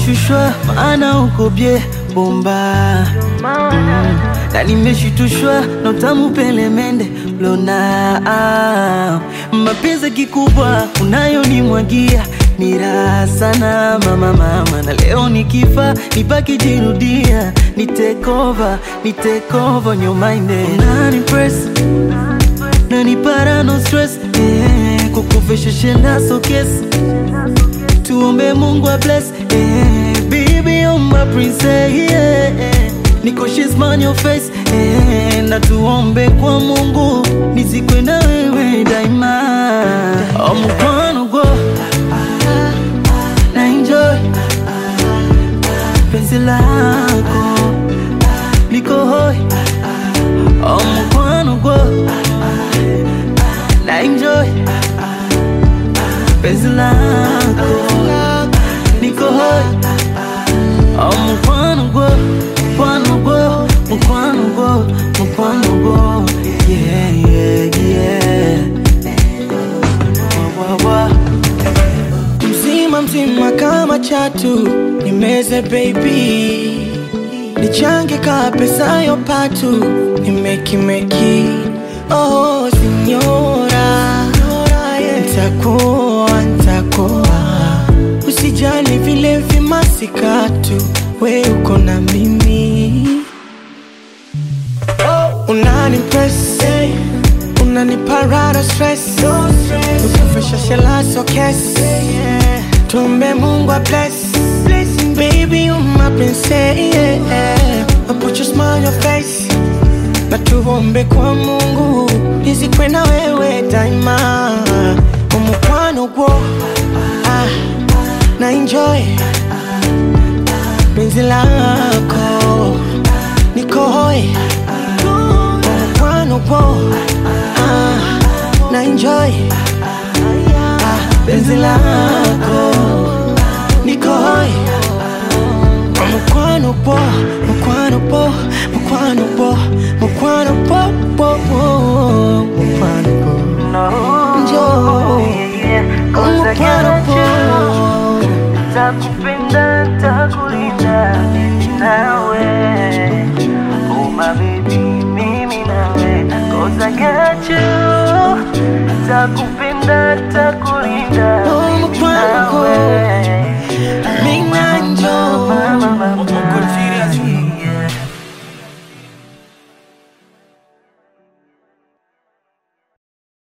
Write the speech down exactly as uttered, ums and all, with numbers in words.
nimeshushwa maana uko bie bomba mm. Na nimeshitushwa na utamu pele mende lona ah. Mapenzi kikubwa unayo nimwagia ni raha sana mama mama. Na leo nikifa nibaki jirudia, ni take over, ni take over your mind. Unani press, nani para no stress eh. Kukufisha shenda so kiss, tuombe Mungu a bless eh. Baby you're my princess yeah. Niko she's man your face eh. Na tuombe kwa Mungu nizikwe na wewe daima. Oh mkwano go na enjoy penzi lako niko hoi. Oh mkwano go na enjoy penzi lako niko hoi. Oh mkwano go mkwano go mkwano go mkwano go yeah yeah yeah wa wa wa. Mzima mzima kama chatu nimeze baby, nichange ka pesa yo patu nimeki meki. Oh signora ntakuwa ntakuwa, usijali vile vimasikatu we uko na mimi. Unani press unani parada stress, ukufisha shela so kiss, tuombe Mungu a bless. Blessing baby you my princess yeah. I put your smile on your face, na tuombe kwa Mungu nizikwe na wewe daima. Umukwano go ah, na enjoy penzi lako niko hoi. Umukwano go ah, na enjoy ah, penzi lako niko hoi. Mukwano po, mukwano po, mukwano po, mukwano po, po, po, mukwano po. Njoo, mukwano po. Takupenda, takulinda mimi nawe. Oh my baby, mimi nawe. 'Cause I got you. Takupenda, takulinda